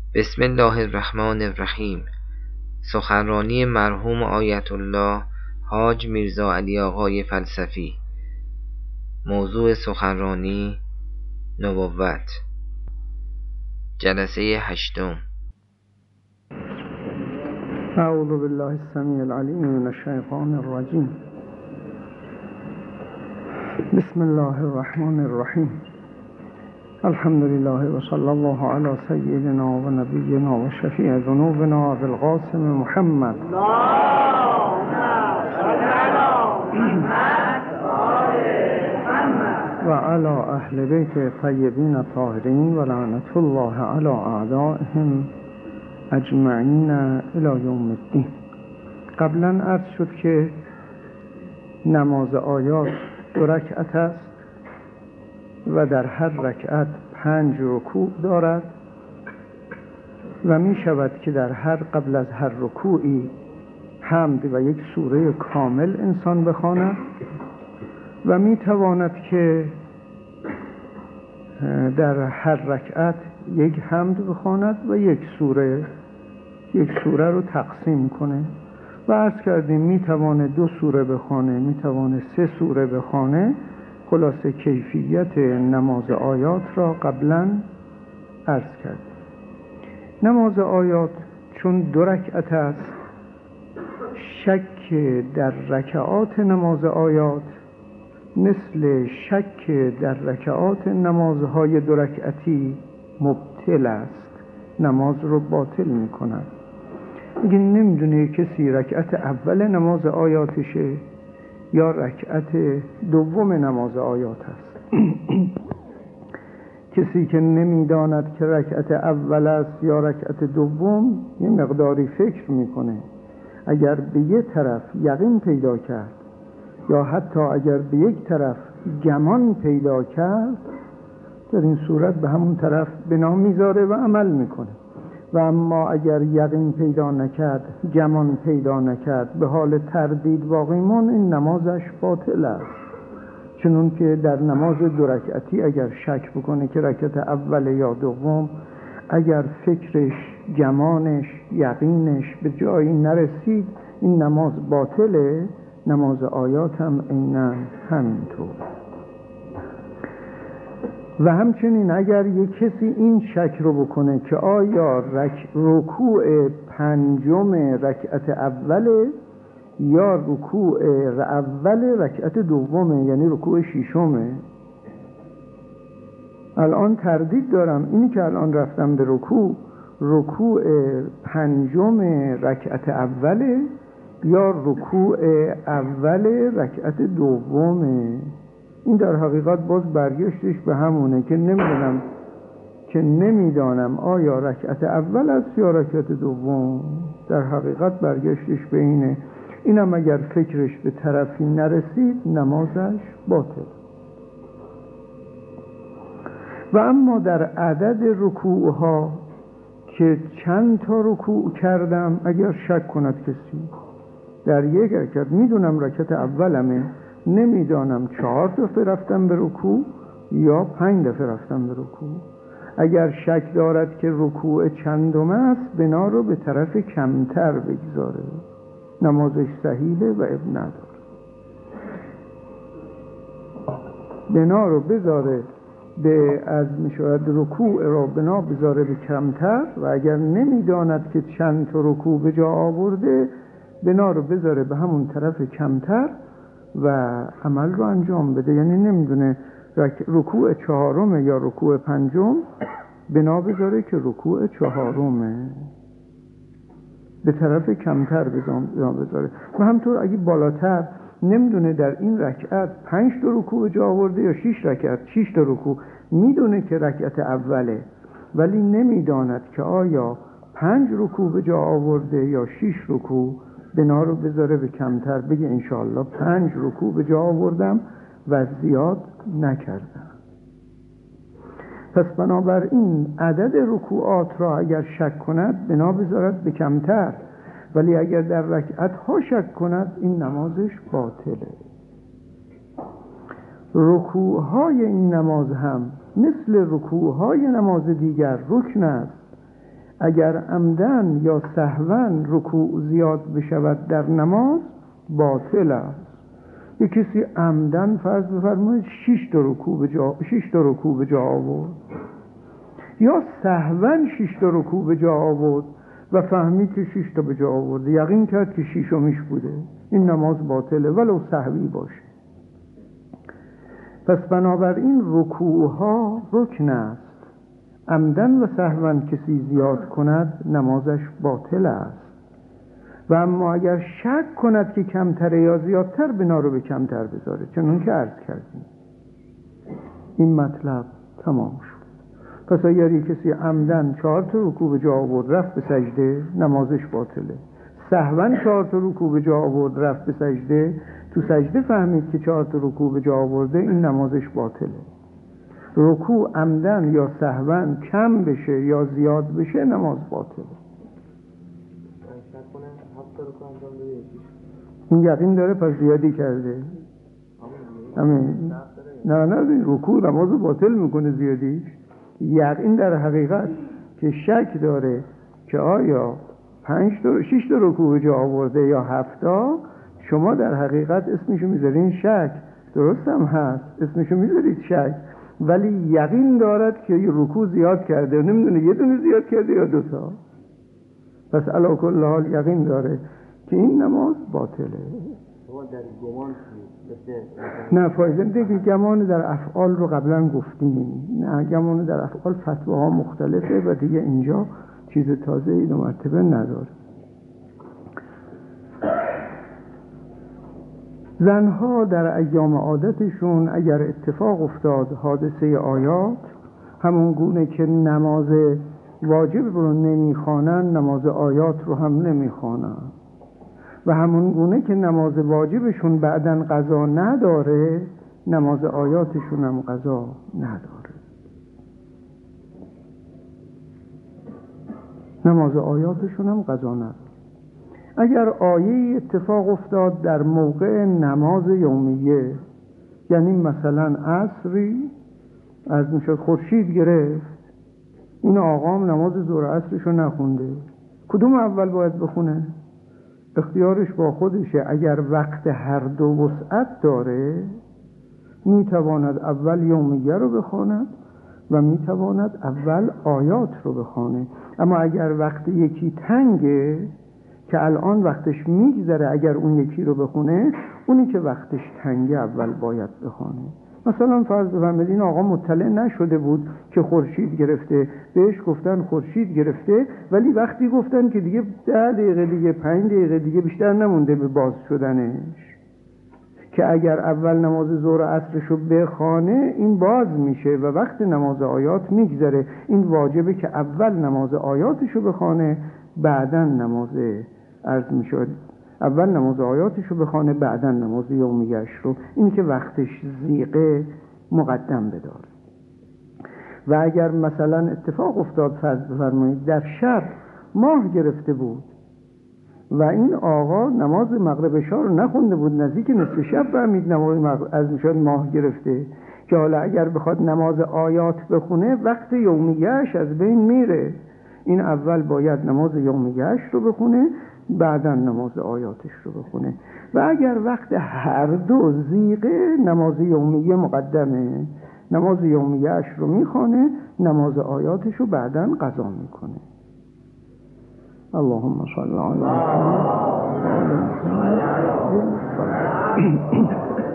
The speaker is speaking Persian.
بسم الله الرحمن الرحیم. سخنرانی مرحوم آیت الله حاج میرزا علی آقای فلسفی. موضوع سخنرانی نبوت. جلسه 8. اعوذ بالله السمیع العلیم من الشیطان الرجیم. بسم الله الرحمن الرحیم. الحمد لله و صلی الله علی سیدنا و نبینا و شفیع ذنوبنا ابی القاسم محمد و علی اهل بیت طیبین الطاهرین و لعنت الله علی اعدائهم اجمعین الی یوم الدین. قبلا عرض شد که نماز آیات 2 رکعت است و در هر رکعت 5 رکوع دارد و می شود که در قبل از هر رکوعی حمد و یک سوره کامل انسان بخواند و می تواند که در هر رکعت یک حمد بخواند و یک سوره رو تقسیم کنه و عرض کردیم می تواند 2 سوره بخونه، می تواند 3 سوره بخونه. خلاصه کیفیت نماز آیات را قبلا عرض کردیم. نماز آیات چون 2 رکعت است، شک در رکعات نماز آیات مثل شک در رکعات نمازهای 2 رکعتی مبطل است، نماز رو باطل می کند. میگه نمیدونه کسی رکعت اول نماز آیاتشه یا رکعت دوم نماز آیات است. کسی که نمیداند که رکعت اول است یا رکعت دوم یه مقداری فکر میکنه. اگر به یه طرف یقین پیدا کرد یا حتی اگر به یک طرف گمان پیدا کرد، در این صورت به همون طرف بنا میذاره و عمل میکنه. و اما اگر یقین پیدا نکرد، گمان پیدا نکرد، به حال تردید باقی ماند، این نمازش باطل است. چنون که در نماز 2 رکعتی اگر شک بکنه که رکعت اول یا دوم، اگر فکرش، گمانش، یقینش به جایی نرسید، این نماز باطله. نماز آیات هم عیناً همینطور. و همچنین اگر یک کسی این شک رو بکنه که آیا رکوع 5 رکعت اوله یا رکوع اول رکعت دومه، یعنی رکوع 6. الان تردید دارم، اینی که الان رفتم به رکوع 5 رکعت اوله یا رکوع اول رکعت دومه. این در حقیقت باز برگشتش به همونه که نمیدانم آیا رکعت اول است یا رکعت دوم. در حقیقت برگشتش به اینه. اینم اگر فکرش به طرفی نرسید، نمازش باطل. و اما در عدد رکوعها که چند تا رکوع کردم، اگر شک کند کسی در یک رکعت، میدونم رکعت اولمه، نمیدانم 4 دفعه رفتم به رکوع یا 5 دفعه رفتم به رکوع، اگر شک دارد که رکوع چندم است، بنا رو به طرف کمتر بگذاره، نمازش صحیحه و اب نداره. بنا رو بذاره از میشود رکوع را بنا بذاره به کمتر، و اگر نمیداند که چند تا رکوع به جا آورده، بنا رو بذاره به همون طرف کمتر و عمل رو انجام بده. یعنی نمیدونه رکوع 4 یا رکوع 5، بنا بذاره که رکوع 4 به طرف کمتر بذاره. و همطور اگه بالاتر نمیدونه در این رکعت 5 تا رکوع جا آورده یا 6 رکعت 6 تا رکوع، میدونه که رکعت اوله ولی نمیداند که آیا 5 رکوع به جا آورده یا 6 رکوع، بنا رو بذاره به کمتر، بگه انشاءالله 5 رکوع به جا آوردم و زیاد نکردم. پس بنابراین عدد رکوعات را اگر شک کند، بنا بذارد به کمتر، ولی اگر در رکعت ها شک کند، این نمازش باطله. رکوع های این نماز هم مثل رکوع های نماز دیگر رکن است. اگر عمدن یا سهوا رکوع زیاد بشود در نماز باطل است. یک کسی عمدن فرض بفرمایید 6 تا رکوع به جا آورد یا سهوا 6 تا رکوع به جا آورد و فهمید که 6 تا به جا آورد، یقین کرد که 6میش بوده، این نماز باطله ولو سهوی باشه. پس بنابراین رکوع ها رکن است. عمدن و سهوا کسی زیاد کند نمازش باطل است. و اما اگر شک کند که کمتره یا زیادتر بنا رو به کمتر بذاره، چنون که عرض کردیم. این مطلب تمام شد. پس اگر کسی عمدن 4 تا رکوع به جا آورد رفت به سجده نمازش باطله. سهوا 4 تا رکوع به جا آورد رفت به سجده، تو سجده فهمید که 4 تا رکوع به جا آورده، این نمازش باطله. رکوع عمدن یا سهوا کم بشه یا زیاد بشه نماز باطله. این یقین داره پس زیادی کرده. همین. نه رکوع نماز باطل میکنه زیادیش. یقین در حقیقت که شک داره که آیا 6 تا رکوع جا آورده یا 7 تا، شما در حقیقت اسمشو میذارین شک. درست هم هست اسمشو میذارید شک، ولی یقین دارد که یه رکوع زیاد کرده، نمیدونه یه دونه زیاد کرده یا 2 تا. پس علی کل حال یقین داره که این نماز باطله. نه فایده دیگه گمان در افعال رو قبلا گفتیم. نه گمان در افعال فتواها مختلفه و دیگه اینجا چیز تازه این مرتبه نداره. زنها در ایام عادتشون اگر اتفاق افتاد حادثه آیات، همون گونه که نماز واجب رو نمیخوانن نماز آیات رو هم نمیخوانن و همون گونه که نماز واجبشون بعدن قضا نداره نماز آیاتشون هم قضا نداره. نماز آیاتشون هم قضا نداره. اگر آیه اتفاق افتاد در موقع نماز یومیه، یعنی مثلا عصری از میشه خورشید گرفت، این آقام نماز ظهر عصرشو نخونده، کدوم اول باید بخونه؟ اختیارش با خودشه. اگر وقت هر دو وسعت داره میتواند اول یومیه رو بخواند و میتواند اول آیات رو بخونه. اما اگر وقت یکی تنگه که الان وقتش میگذره، اگر اون یکی رو بخونه، اونی که وقتش تنگه اول باید بخونه. مثلا فرض بفرمایید این آقا مطلع نشده بود که خورشید گرفته، بهش گفتن خورشید گرفته، ولی وقتی گفتن که دیگه 10 دقیقه دیگه 5 دقیقه دیگه بیشتر نمونده به باز شدنش، که اگر اول نماز ظهر عصرشو بخونه این باز میشه و وقت نماز آیات میگذره. این واجبه که اول نماز آیاتشو بخونه بعدن نماز عرض میشد، اول نماز آیاتشو بخونه بعدن نماز یومیه‌اش رو. این که وقتش زیقه مقدم بدار. و اگر مثلا اتفاق افتاد فرض بفرمایید در شب ماه گرفته بود و این آقا نماز مغرب عشا رو نخونده بود، نزدیک نصف شب فهمید نماز از میشد ماه گرفته، که حالا اگر بخواد نماز آیات بخونه وقت یومیه‌اش از بین میره. این اول باید نماز یومیه‌اش رو بخونه بعداً نماز آیاتش رو بخونه. و اگر وقت هر دو زیغه نماز یومیه مقدمه، نماز یومیه‌اش رو میخونه، نماز آیاتش رو بعداً قضا میکنه. اللهم صل علی محمد.